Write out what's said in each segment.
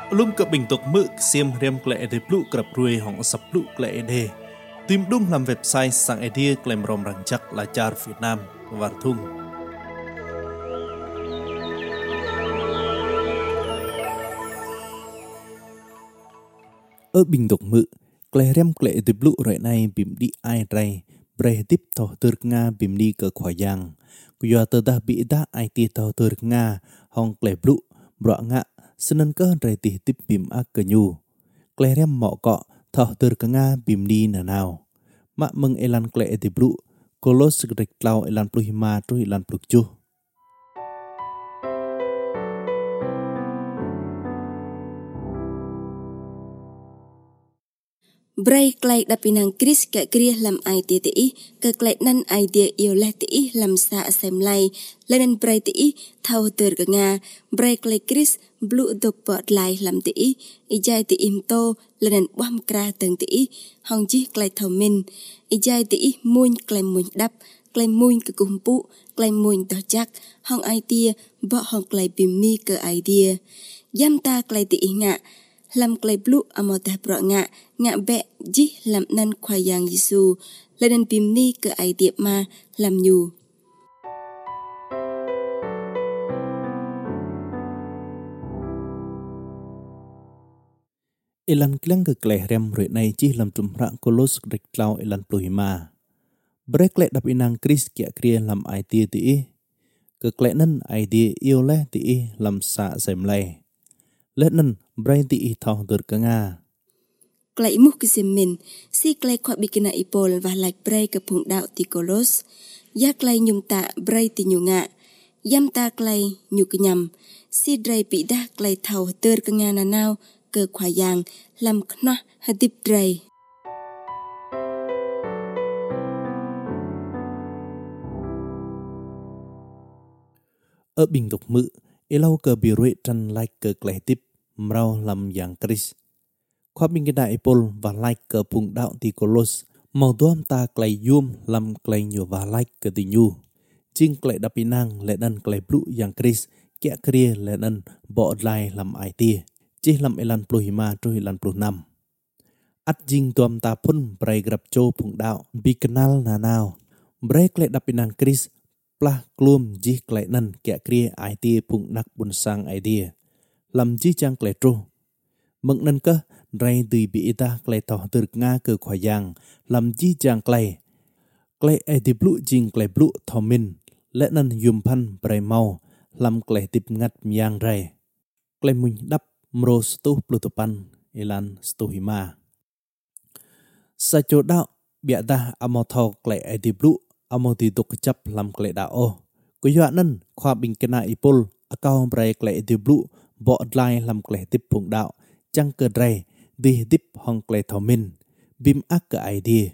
Lum ke bình tục mự xiêm riêng klệ để blu cập ruồi hỏng sập blu klệ đề. Tìm đúng làm website sang idea klem rom răng chắc là char Việt Nam và thung. Ở bình tục mự, klệ riêng klệ để blu rồi này bìm đi ai ray, bre tiếp thọ tơ nga bìm đi ke khoa yang. Kuya tơ dah bị dah IT thọ tơ nga hong klệ blu bro nga. Senang ke reti tip bim ak kenyu. Klerem mok kok thah terkenga bim ni nanau. Mak meng elan kle etibru. Kolos segedek lau elan puluh hima tu elan puluh juh. Bray klay dapinang Chris ka kriya lam idea ti ka klay nan idea iolah ti lam sa assembly lanan bray ti thau ter ka nga bray klay Chris blue dok pot lai lam ti ijai ti imto lanan bom kra teng ti hong ji klay thau min ijai ti muin klay muin dap klay muin ka kumpu klay muin to jak hong idea bo hong klay bim ni ka idea yam ta klay ti nga lam klay blue amotah pro nga be ji lam nan khoyang Yesu ladan bim ni ke idea ma lam nyu Elan kleng ke kleh rem re nai ji lam tumra kolos rek lau elan puluh hima. Brek lek dap inang Chris kia kriya lam idea ti ke kleh nan idea iolah ti lam sa assembly. Let nan bray ti thau ter ka nga. Klay muh kisimin si klay kwa bikina ipol và like bray ke phung đạo ti kolos ya klay nyum ta bray ti nyunga yam ta klay nyu kenyam si dray pi dah klay thau ter ka nga nanau ke khoyang lam khna hadip dray Ở bình tục mự elau ke biruit tran like ke kleh tip mrau lam yang Chris. Khoa binh cái đại pol và like ke phung đạo ti kolos mau tuam ta klay yum lam klay nyu và like ke ti nyu. Jing klay dapinang le nan klay blue yang Chris kia kriya le nan bo lai lam IT. Chi lam elan puluh hima tu elan puluh enam. At jing tuam ta pun bray grab cho phung đạo bi kenal nanau. Bray klay dapinang Chris plah klum ji klay nan kia kriya IT phung nak bun sang idea. Lam ji chang klay tru. Meng nan ke ray tui bi ita klay toh ter nga ke khoyang lam ji chang klay. Klay IT blue jing klay blue thomin le nan yum pan bray mau lam klay tip ngat myang ray. Klay mun dap mro stu plutupan elan stu hima. Sa cho đạo bia ta amo thau klay IT blue amo ti tuk chap lam klay dao. Kuya nan khoa bing kena ipol akau bray klay IT blue bo lai lam klay tip phung đạo chang ke dray di dip hong klay thomin bim ak ke idea.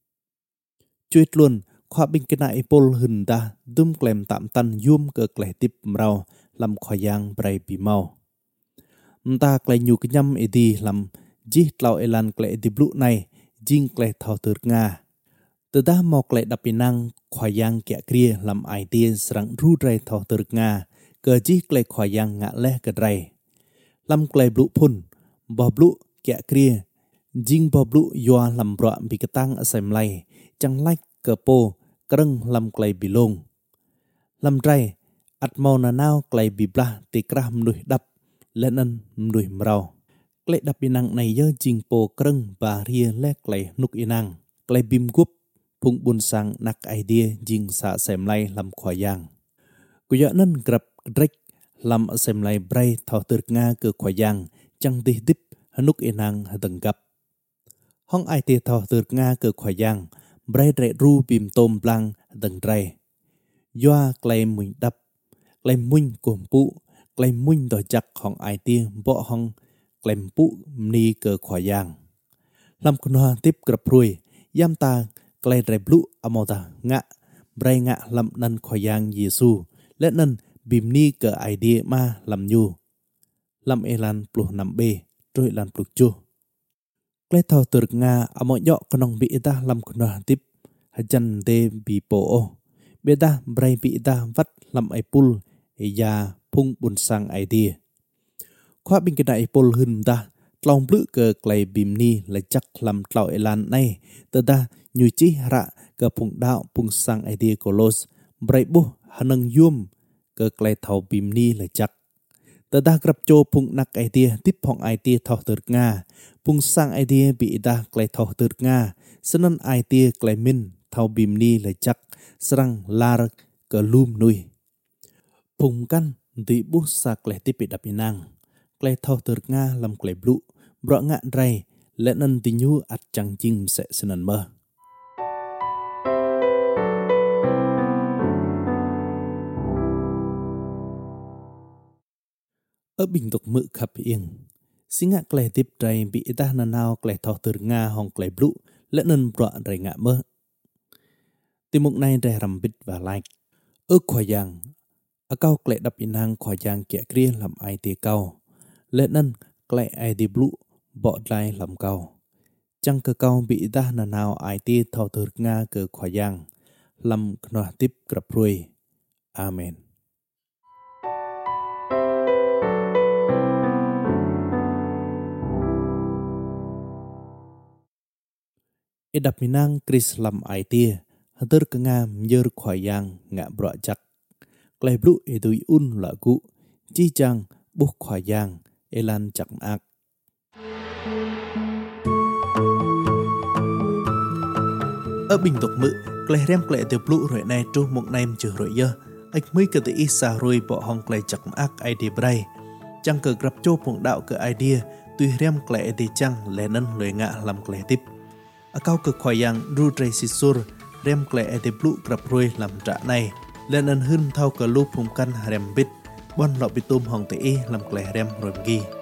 Chuit luôn khoa bing kena ipol hun da dum klem tạm tan yum ke klay tip mrau lam khoyang bray bimau. Ta klay nyu kenyam edi lam ji tlau elan klay edi blue này jing klay thau ter nga. Teda mau klay dapinang khoyang kia kriya lam idea serang ru dray thau ter nga ke ji klay khoyang nga leh ke dray. Lam klay blue pun bo blue kia kriya jing bo blue yua lam bro bi ketang assembly chang like ke po kreng lam klay bilong. Lam dray at mau nanau klay biblah ti krah mnuh dap lenan mnuh mrau. Klay dap inang này ye jing po kreng ba ria le klay nuk inang. Klay bim gup phung bun sang nak idea jing sa assembly lam khoyang. Kuya nan grab drek lam assembly bray thau ter nga ke khoyang chang ti dip hanuk inang hadang gap. Hong IT thau ter nga ke khoyang bray dre ru bim tom blang hadang dray. Yoa klay mun dap klay mun kumpu klay mun do jak hong IT bo hong klay pu ni ke khoyang. Lam kunha tip grab ruồi yam ta klay dre blue amota nga bray nga lam nan khoyang Yesu let nan bim ni ke idea ma lam nyu. Lam elan puluh 6b tu elan puluh juh. Klay thau ter nga amo yo konong bi ita lam kunha tip hajan de bi po o. Beda bray bi ita vat lam aipul ya phung bun sang idea. khóa bình cái đại pol hừn ta lòng lự cờ clay bìm ni là chắc làm tàu elan này tờ ta như chi rạ cờ phụng đạo phụng sang idea colos bray bu hanang yum cờ clay thầu bìm ni là chắc tờ ta gặp cho phụng nặc idea tiếp phong idea thầu từ nga phụng sang idea bị ta clay thầu từ nga sân idea clay min thầu bìm ni là chắc sang lar cờ lum nuôi phụng căn di bu sa clay tiếp bị đập inang clay thầu từ nga làm clay blue bro ngạn ray lẽ nên tình nhu ắt chẳng chinh sẽ sân mơ ở bình tục mự khắp yên xin ngạ clay tiếp ray bị ta nào clay thầu từ nga hong clay blue lẽ nên bro ray ngạ mơ tìm mục này ray rầm bít và like ở khoa giang ở cao clay đập inang khoa giang kẻ kia làm ai tì cao lẽ nên clay ai đi blue bỏ lại làm cao chẳng cơ cao bị ta nào ai ti thao thử nga cơ khoa giang làm knoa tiếp gặp rồi amen đập minang Chris làm ai ti thử cơ nga nhớ khoa giang ngạ bọ chắc clay blue edu un là cụ chi chang bốc khoa giang elan chắc ác ở bình tục mự clay rem clay từ blue rồi này tru một nem chữ rồi giờ ách mới cái tự isa rồi bỏ hong clay chắc ác idea bray chẳng cờ gặp cho phụng đạo cái idea tuy rem clay thì chẳng lẽ nên lời ngạ làm clay tiếp ở cao cực khoai yang ru tray sisur rem clay thì blue gặp rồi làm trả này lẽ nên hơn thao cờ lu phụng căn rem bit bon lọ bị tôm hong tự làm clay rem rồi ghi